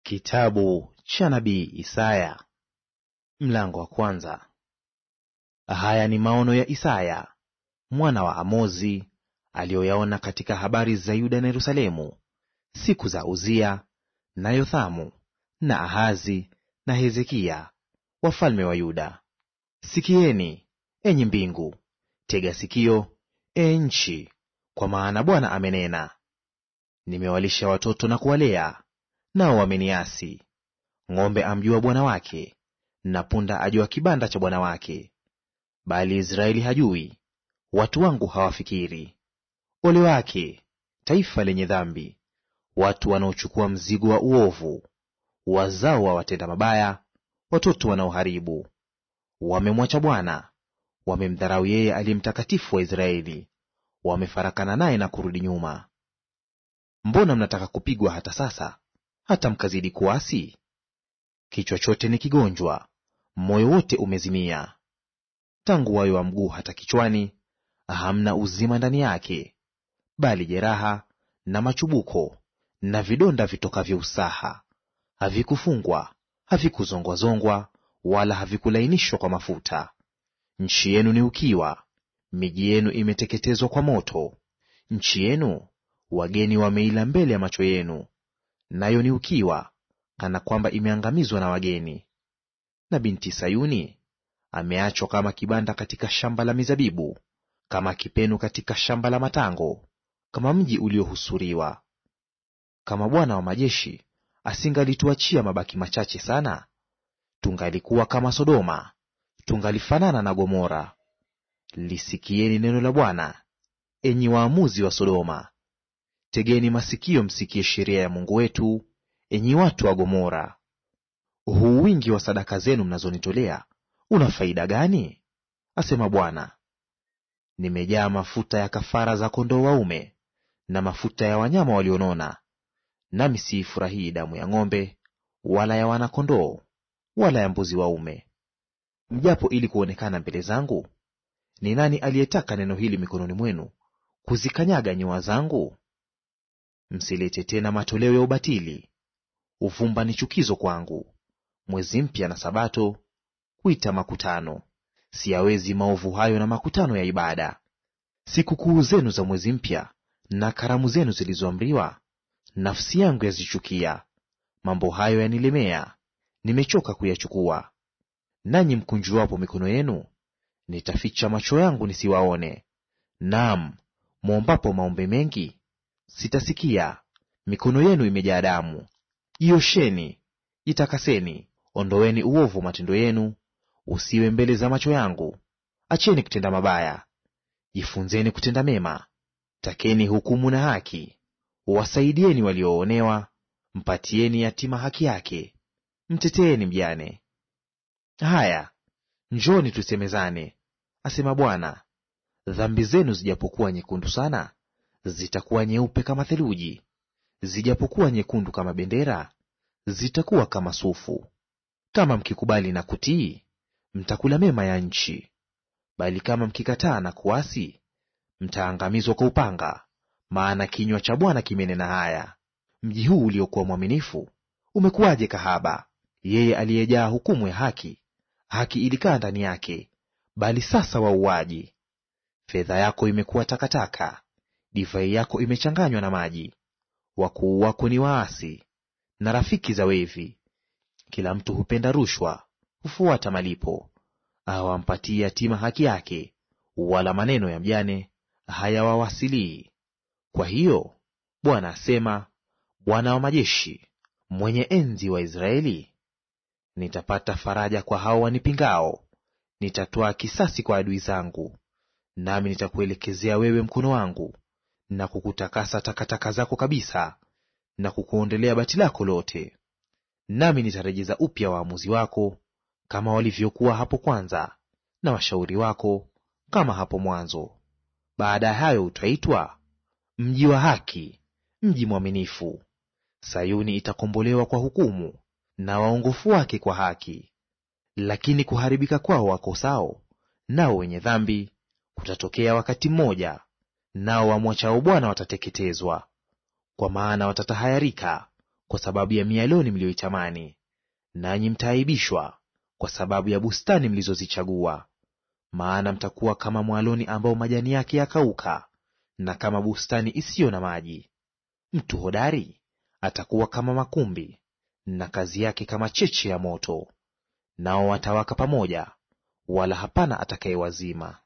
Kitabu cha nabii Isaya mlango wa kwanza. Haya ni maono ya Isaya mwana wa Amozi aliyoyaona katika habari za Yuda na Yerusalemu siku za Uzia na Yothamu na Ahazi na Hezekia wafalme wa Yuda. Sikieni, enyi mbingu; tega sikio, nchi, kwa maana Bwana amenena. Nimewalisha watoto na kuwalea, nao wameniasi. Ng'ombe amjua bwana wake, na punda ajua kibanda cha bwana wake, bali Israeli hajui, watu wangu hawafikiri. Ole wake taifa lenye dhambi, watu wanaochukua mzigo wa uovu, wazao wa watenda mabaya, watoto wanaoharibu. Wamemwacha Bwana, wamemdharau yeye aliye mtakatifu wa Israeli, wamefarakana naye na kurudi nyuma. Mbona mnataka kupigwa hata sasa, hata mkazidi kuasi? Kichwa chote ni kigonjwa, moyo wote umezimia. Tangu wayo wa mguu hata kichwani hamna uzima ndani yake, bali jeraha na machubuko na vidonda vitokavyo usaha. Havikufungwa, havikuzongwazongwa, wala havikulainishwa kwa mafuta. Nchi yenu ni ukiwa, miji yenu imeteketezwa kwa moto. Nchi yenu wageni wameila mbele ya macho yenu, nayo ni ukiwa, kana kwamba imeangamizwa na wageni. Na binti Sayuni ameachwa kama kibanda katika shamba la mizabibu, kama kipenu katika shamba la matango, kama mji uliohusuriwa. Kama Bwana wa majeshi asingalituachia mabaki machache sana, tungalikuwa kama Sodoma, tungalifanana na Gomora. Lisikieni neno la Bwana, enyi waamuzi wa Sodoma. Tegeni masikio msikie sheria ya Mungu wetu, enyi watu wa Gomora. Huu wingi wa sadaka zenu mnazonitolea una faida gani? Asema Bwana. Nimejaa mafuta ya kafara za kondoo waume na mafuta ya wanyama walionona, nami siifurahii damu ya ng'ombe wala ya wana-kondoo wala ya mbuzi waume. Mjapo ili kuonekana mbele zangu, ni nani aliyetaka neno hili mikononi mwenu, kuzikanyaga nyua zangu? Msilete tena matoleo ya ubatili. Uvumba ni chukizo kwangu, mwezi mpya na Sabato, kuita makutano. Siyawezi maovu hayo na makutano ya ibada. Sikukuu zenu za mwezi mpya na karamu zenu zilizoamriwa, nafsi yangu yazichukia. Mambo hayo yanilemea, nimechoka kuyachukua. Nanyi mkunjuapo mikono yenu, nitaficha macho yangu nisiwaone. Naam, mwombapo maombi mengi, sitasikia. Mikono yenu imejaa damu. Jiosheni, jitakaseni, ondoeni uovu wa matendo yenu, usiwe mbele za macho yangu. Acheni kutenda mabaya, jifunzeni kutenda mema. Takeni hukumu na haki, wasaidieni walioonewa, mpatieni yatima haki yake, mteteeni mjane. Haya, njoni tusemezane, asema Bwana. Dhambi zenu zijapokuwa nyekundu sana, zitakuwa nyeupe kama theluji; zijapokuwa nyekundu kama bendera, zitakuwa kama sufu. Kama mkikubali na kutii, mtakula mema ya nchi. Bali kama mkikataa na kuasi, mtaangamizwa kwa upanga, maana kinywa cha Bwana kimenena haya. Mji huu uliokuwa mwaminifu umekuwaje kahaba? Yeye aliyejaa hukumu ya haki, haki ilikaa ndani yake, bali sasa wauaji. Fedha yako imekuwa takataka, divai yako imechanganywa na maji. Wakuu wako ni waasi na rafiki za wevi. Kila mtu hupenda rushwa, hufuata malipo. Hawampatii yatima haki yake, wala maneno ya mjane hayawawasilii. Kwa hiyo Bwana asema, Bwana wa majeshi, mwenye enzi wa Israeli, nitapata faraja kwa hao wanipingao, nitatwaa kisasi kwa adui zangu. Nami nitakuelekezea wewe mkono wangu, na kukutakasa takataka zako kabisa, na kukuondolea bati lako lote. Nami nitarejeza upya waamuzi wako kama walivyokuwa hapo kwanza, na washauri wako kama hapo mwanzo. Baada ya hayo utaitwa mji wa haki, mji mwaminifu. Sayuni itakombolewa kwa hukumu, na waongofu wake kwa haki. Lakini kuharibika kwao wakosao, nao wenye dhambi, kutatokea wakati mmoja, nao wamwachao Bwana watateketezwa. Kwa maana watatahayarika, kwa sababu ya mialoni mliyoitamani, nanyi mtaaibishwa kwa sababu ya bustani mlizozichagua. Maana mtakuwa kama mwaloni ambao majani yake yakauka, na kama bustani isiyo na maji. Mtu hodari atakuwa kama makumbi, na kazi yake kama cheche ya moto. Nao watawaka pamoja, wala hapana atakayewazima.